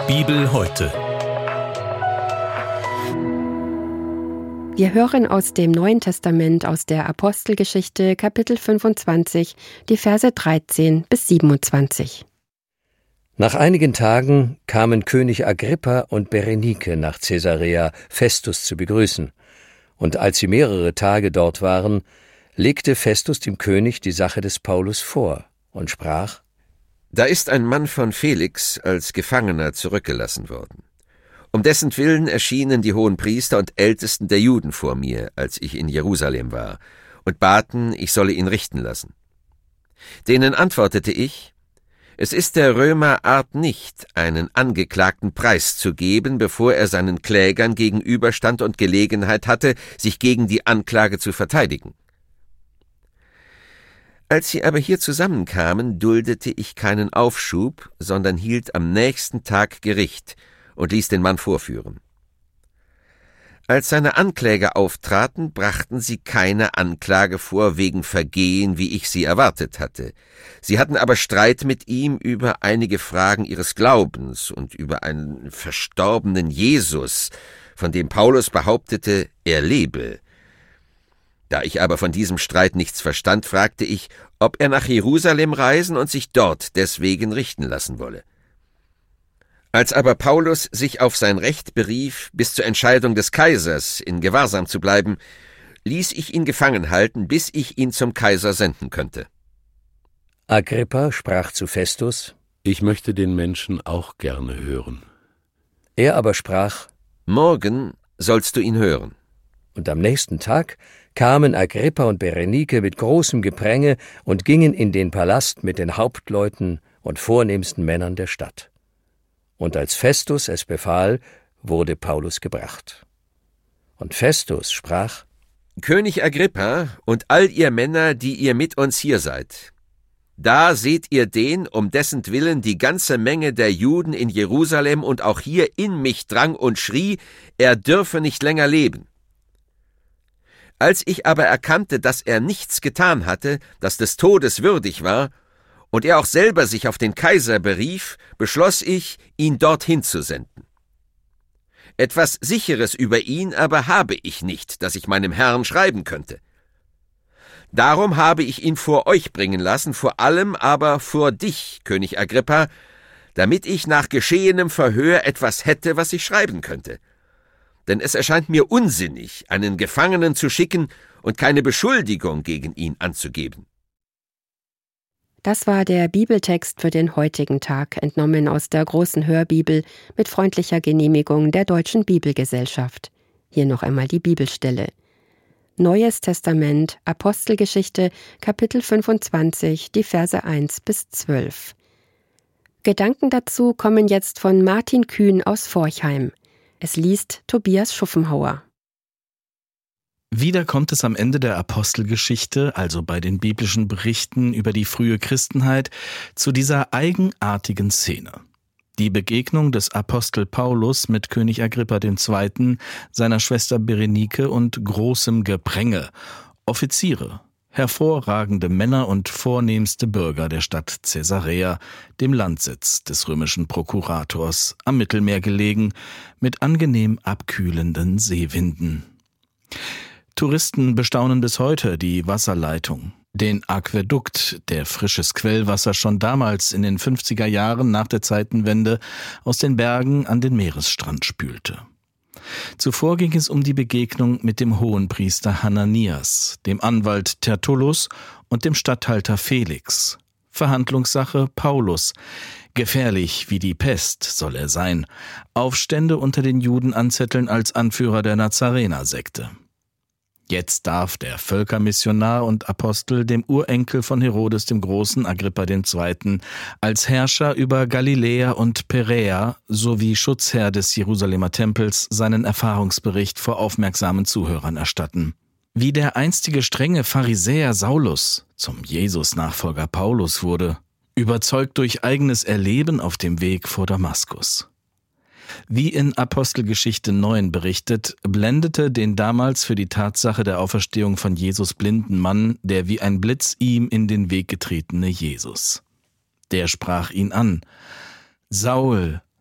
Bibel heute. Wir hören aus dem Neuen Testament, aus der Apostelgeschichte, Kapitel 25, die Verse 13 bis 27. Nach einigen Tagen kamen König Agrippa und Berenike nach Caesarea, Festus zu begrüßen. Und als sie mehrere Tage dort waren, legte Festus dem König die Sache des Paulus vor und sprach: Da ist ein Mann von Felix als Gefangener zurückgelassen worden. Um dessen Willen erschienen die Hohenpriester und Ältesten der Juden vor mir, als ich in Jerusalem war, und baten, ich solle ihn richten lassen. Denen antwortete ich: Es ist der Römer Art nicht, einen Angeklagten preiszugeben, bevor er seinen Klägern gegenüberstand und Gelegenheit hatte, sich gegen die Anklage zu verteidigen. Als sie aber hier zusammenkamen, duldete ich keinen Aufschub, sondern hielt am nächsten Tag Gericht und ließ den Mann vorführen. Als seine Ankläger auftraten, brachten sie keine Anklage vor wegen Vergehen, wie ich sie erwartet hatte. Sie hatten aber Streit mit ihm über einige Fragen ihres Glaubens und über einen verstorbenen Jesus, von dem Paulus behauptete, er lebe. Da ich aber von diesem Streit nichts verstand, fragte ich, ob er nach Jerusalem reisen und sich dort deswegen richten lassen wolle. Als aber Paulus sich auf sein Recht berief, bis zur Entscheidung des Kaisers in Gewahrsam zu bleiben, ließ ich ihn gefangen halten, bis ich ihn zum Kaiser senden könnte. Agrippa sprach zu Festus: Ich möchte den Menschen auch gerne hören. Er aber sprach: Morgen sollst du ihn hören. Und am nächsten Tag kamen Agrippa und Berenike mit großem Gepränge und gingen in den Palast mit den Hauptleuten und vornehmsten Männern der Stadt. Und als Festus es befahl, wurde Paulus gebracht. Und Festus sprach: König Agrippa und all ihr Männer, die ihr mit uns hier seid, da seht ihr den, um dessen Willen die ganze Menge der Juden in Jerusalem und auch hier in mich drang und schrie, er dürfe nicht länger leben. Als ich aber erkannte, dass er nichts getan hatte, das des Todes würdig war, und er auch selber sich auf den Kaiser berief, beschloss ich, ihn dorthin zu senden. Etwas Sicheres über ihn aber habe ich nicht, das ich meinem Herrn schreiben könnte. Darum habe ich ihn vor euch bringen lassen, vor allem aber vor dich, König Agrippa, damit ich nach geschehenem Verhör etwas hätte, was ich schreiben könnte. Denn es erscheint mir unsinnig, einen Gefangenen zu schicken und keine Beschuldigung gegen ihn anzugeben. Das war der Bibeltext für den heutigen Tag, entnommen aus der großen Hörbibel mit freundlicher Genehmigung der Deutschen Bibelgesellschaft. Hier noch einmal die Bibelstelle. Neues Testament, Apostelgeschichte, Kapitel 25, die Verse 1 bis 12. Gedanken dazu kommen jetzt von Martin Kühn aus Forchheim. Es liest Tobias Schuffenhauer. Wieder kommt es am Ende der Apostelgeschichte, also bei den biblischen Berichten über die frühe Christenheit, zu dieser eigenartigen Szene. Die Begegnung des Apostel Paulus mit König Agrippa II., seiner Schwester Berenike und großem Gepränge, Offiziere, hervorragende Männer und vornehmste Bürger der Stadt Caesarea, dem Landsitz des römischen Prokurators, am Mittelmeer gelegen, mit angenehm abkühlenden Seewinden. Touristen bestaunen bis heute die Wasserleitung, den Aquädukt, der frisches Quellwasser schon damals in den 50er Jahren nach der Zeitenwende aus den Bergen an den Meeresstrand spülte. Zuvor ging es um die Begegnung mit dem Hohenpriester Hananias, dem Anwalt Tertullus und dem Statthalter Felix. Verhandlungssache Paulus. Gefährlich wie die Pest soll er sein. Aufstände unter den Juden anzetteln als Anführer der Nazarener-Sekte. Jetzt darf der Völkermissionar und Apostel dem Urenkel von Herodes dem Großen, Agrippa II., als Herrscher über Galiläa und Peräa sowie Schutzherr des Jerusalemer Tempels seinen Erfahrungsbericht vor aufmerksamen Zuhörern erstatten. Wie der einstige strenge Pharisäer Saulus zum Jesus-Nachfolger Paulus wurde, überzeugt durch eigenes Erleben auf dem Weg vor Damaskus. Wie in Apostelgeschichte 9 berichtet, blendete den damals für die Tatsache der Auferstehung von Jesus blinden Mann der wie ein Blitz ihm in den Weg getretene Jesus. Der sprach ihn an: »Saul,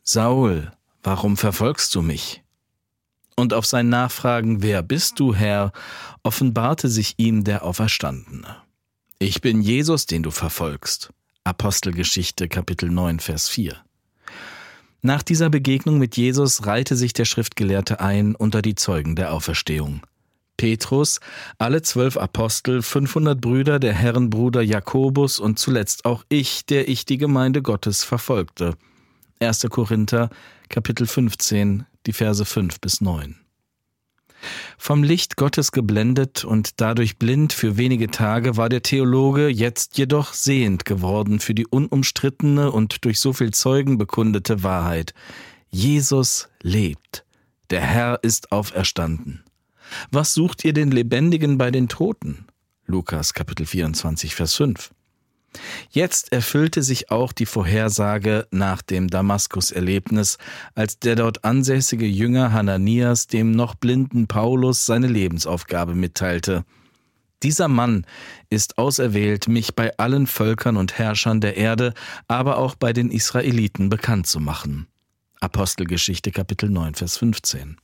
Saul, warum verfolgst du mich? Und auf sein Nachfragen, wer bist du, Herr, offenbarte sich ihm der Auferstandene. Ich bin Jesus, den du verfolgst. Apostelgeschichte, Kapitel 9, Vers 4. Nach dieser Begegnung mit Jesus reihte sich der Schriftgelehrte ein unter die Zeugen der Auferstehung. Petrus, alle 12 Apostel, 500 Brüder, der Herrenbruder Jakobus und zuletzt auch ich, der ich die Gemeinde Gottes verfolgte. 1. Korinther, Kapitel 15, die Verse 5 bis 9. Vom Licht Gottes geblendet und dadurch blind für wenige Tage war der Theologe jetzt jedoch sehend geworden für die unumstrittene und durch so viel Zeugen bekundete Wahrheit. Jesus lebt. Der Herr ist auferstanden. Was sucht ihr den Lebendigen bei den Toten? Lukas Kapitel 24, Vers 5. Jetzt erfüllte sich auch die Vorhersage nach dem Damaskus-Erlebnis, als der dort ansässige Jünger Hananias dem noch blinden Paulus seine Lebensaufgabe mitteilte. Dieser Mann ist auserwählt, mich bei allen Völkern und Herrschern der Erde, aber auch bei den Israeliten bekannt zu machen. Apostelgeschichte Kapitel 9, Vers 15.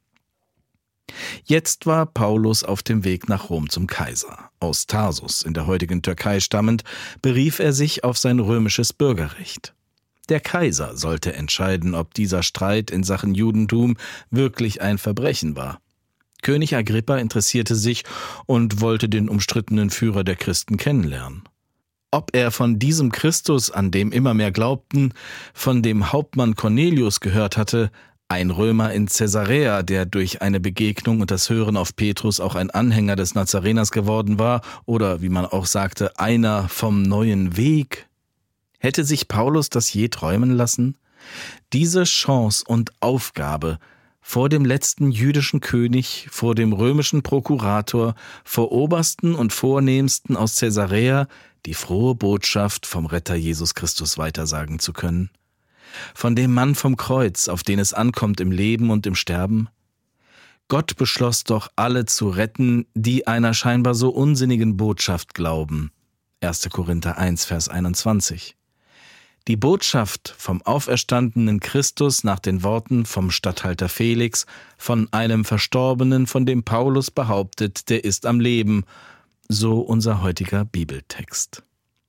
Jetzt war Paulus auf dem Weg nach Rom zum Kaiser. Aus Tarsus, in der heutigen Türkei stammend, berief er sich auf sein römisches Bürgerrecht. Der Kaiser sollte entscheiden, ob dieser Streit in Sachen Judentum wirklich ein Verbrechen war. König Agrippa interessierte sich und wollte den umstrittenen Führer der Christen kennenlernen. Ob er von diesem Christus, an dem immer mehr glaubten, von dem Hauptmann Cornelius gehört hatte, ein Römer in Caesarea, der durch eine Begegnung und das Hören auf Petrus auch ein Anhänger des Nazareners geworden war, oder wie man auch sagte, einer vom neuen Weg. Hätte sich Paulus das je träumen lassen? Diese Chance und Aufgabe, vor dem letzten jüdischen König, vor dem römischen Prokurator, vor Obersten und Vornehmsten aus Caesarea, die frohe Botschaft vom Retter Jesus Christus weitersagen zu können. Von dem Mann vom Kreuz, auf den es ankommt im Leben und im Sterben? Gott beschloss doch, alle zu retten, die einer scheinbar so unsinnigen Botschaft glauben. 1. Korinther 1, Vers 21. Die Botschaft vom auferstandenen Christus nach den Worten vom Statthalter Felix, von einem Verstorbenen, von dem Paulus behauptet, der ist am Leben, so unser heutiger Bibeltext.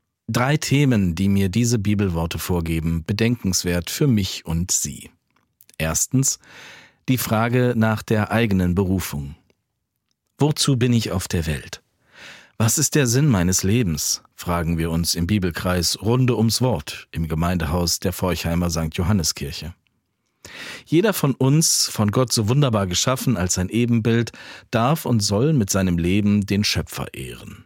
3 Themen, die mir diese Bibelworte vorgeben, bedenkenswert für mich und Sie. Erstens, die Frage nach der eigenen Berufung. Wozu bin ich auf der Welt? Was ist der Sinn meines Lebens? Fragen wir uns im Bibelkreis Runde ums Wort im Gemeindehaus der Forchheimer St. Johanneskirche. Jeder von uns, von Gott so wunderbar geschaffen als sein Ebenbild, darf und soll mit seinem Leben den Schöpfer ehren.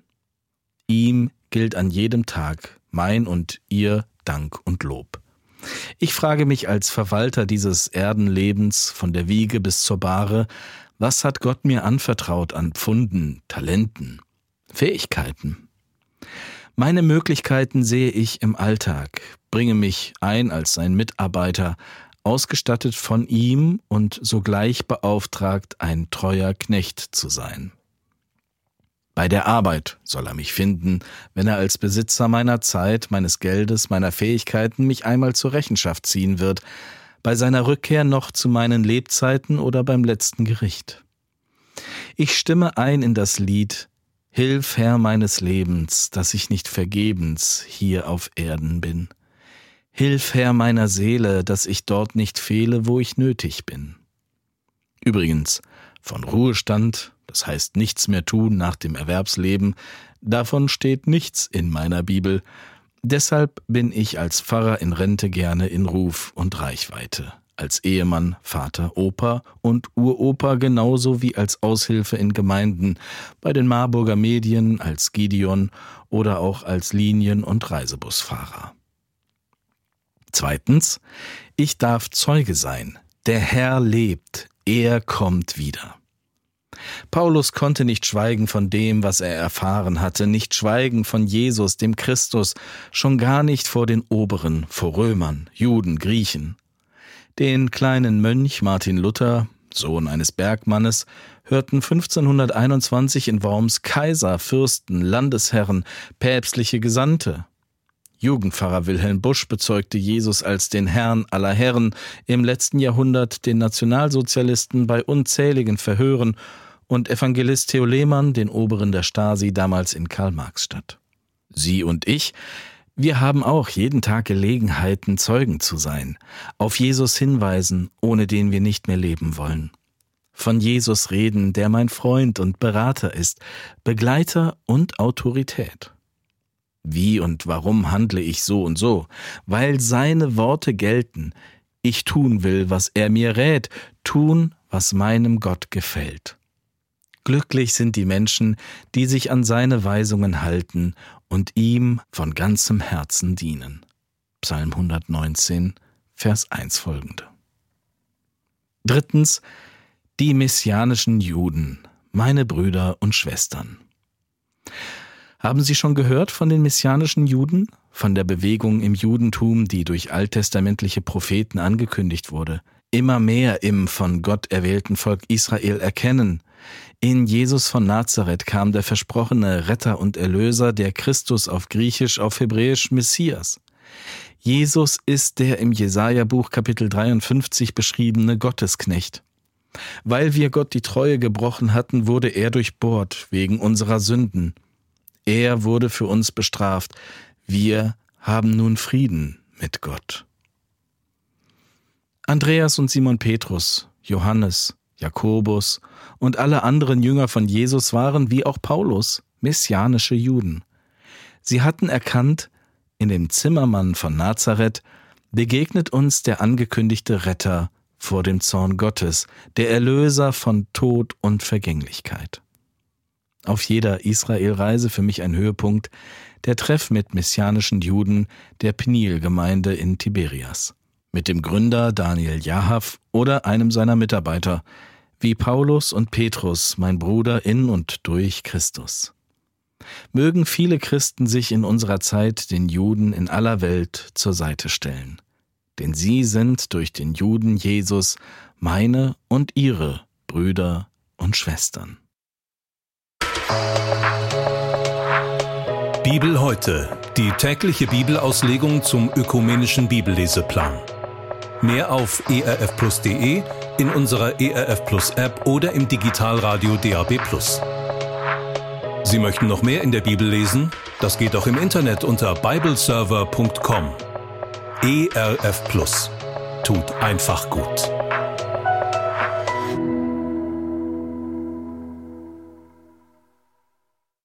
Ihm gilt an jedem Tag mein und Ihr Dank und Lob. Ich frage mich als Verwalter dieses Erdenlebens von der Wiege bis zur Bahre, was hat Gott mir anvertraut an Pfunden, Talenten, Fähigkeiten? Meine Möglichkeiten sehe ich im Alltag, bringe mich ein als sein Mitarbeiter, ausgestattet von ihm und sogleich beauftragt, ein treuer Knecht zu sein. Bei der Arbeit soll er mich finden, wenn er als Besitzer meiner Zeit, meines Geldes, meiner Fähigkeiten mich einmal zur Rechenschaft ziehen wird, bei seiner Rückkehr noch zu meinen Lebzeiten oder beim letzten Gericht. Ich stimme ein in das Lied »Hilf, Herr meines Lebens, dass ich nicht vergebens hier auf Erden bin. Hilf, Herr meiner Seele, dass ich dort nicht fehle, wo ich nötig bin.« Übrigens, von Ruhestand, das heißt nichts mehr tun nach dem Erwerbsleben, davon steht nichts in meiner Bibel. Deshalb bin ich als Pfarrer in Rente gerne in Ruf und Reichweite, als Ehemann, Vater, Opa und Uropa genauso wie als Aushilfe in Gemeinden, bei den Marburger Medien, als Gideon oder auch als Linien- und Reisebusfahrer. Zweitens, ich darf Zeuge sein. Der Herr lebt, er kommt wieder. Paulus konnte nicht schweigen von dem, was er erfahren hatte, nicht schweigen von Jesus, dem Christus, schon gar nicht vor den Oberen, vor Römern, Juden, Griechen. Den kleinen Mönch Martin Luther, Sohn eines Bergmannes, hörten 1521 in Worms Kaiser, Fürsten, Landesherren, päpstliche Gesandte. Jugendpfarrer Wilhelm Busch bezeugte Jesus als den Herrn aller Herren, im letzten Jahrhundert den Nationalsozialisten bei unzähligen Verhören und Evangelist Theo Lehmann, den Oberen der Stasi, damals in Karl-Marx-Stadt. Sie und ich, wir haben auch jeden Tag Gelegenheiten, Zeugen zu sein, auf Jesus hinweisen, ohne den wir nicht mehr leben wollen. Von Jesus reden, der mein Freund und Berater ist, Begleiter und Autorität. Wie und warum handle ich so und so? Weil seine Worte gelten. Ich tun will, was er mir rät, tun, was meinem Gott gefällt. Glücklich sind die Menschen, die sich an seine Weisungen halten und ihm von ganzem Herzen dienen. Psalm 119, Vers 1 folgende. 3. Die messianischen Juden, meine Brüder und Schwestern. Haben Sie schon gehört von den messianischen Juden? Von der Bewegung im Judentum, die durch alttestamentliche Propheten angekündigt wurde. Immer mehr im von Gott erwählten Volk Israel erkennen. In Jesus von Nazareth kam der versprochene Retter und Erlöser, der Christus auf Griechisch, auf Hebräisch Messias. Jesus ist der im Jesaja-Buch Kapitel 53 beschriebene Gottesknecht. Weil wir Gott die Treue gebrochen hatten, wurde er durchbohrt wegen unserer Sünden. Er wurde für uns bestraft. Wir haben nun Frieden mit Gott. Andreas und Simon Petrus, Johannes, Jakobus und alle anderen Jünger von Jesus waren, wie auch Paulus, messianische Juden. Sie hatten erkannt, in dem Zimmermann von Nazareth begegnet uns der angekündigte Retter vor dem Zorn Gottes, der Erlöser von Tod und Vergänglichkeit. Auf jeder Israelreise für mich ein Höhepunkt, der Treff mit messianischen Juden der Peniel-Gemeinde in Tiberias. Mit dem Gründer Daniel Jahav oder einem seiner Mitarbeiter, wie Paulus und Petrus, mein Bruder in und durch Christus. Mögen viele Christen sich in unserer Zeit den Juden in aller Welt zur Seite stellen. Denn sie sind durch den Juden Jesus meine und ihre Brüder und Schwestern. Bibel heute, die tägliche Bibelauslegung zum ökumenischen Bibelleseplan. Mehr auf erfplus.de, in unserer ERF Plus App oder im Digitalradio DAB+. Sie möchten noch mehr in der Bibel lesen? Das geht auch im Internet unter bibleserver.com. ERF Plus. Tut einfach gut.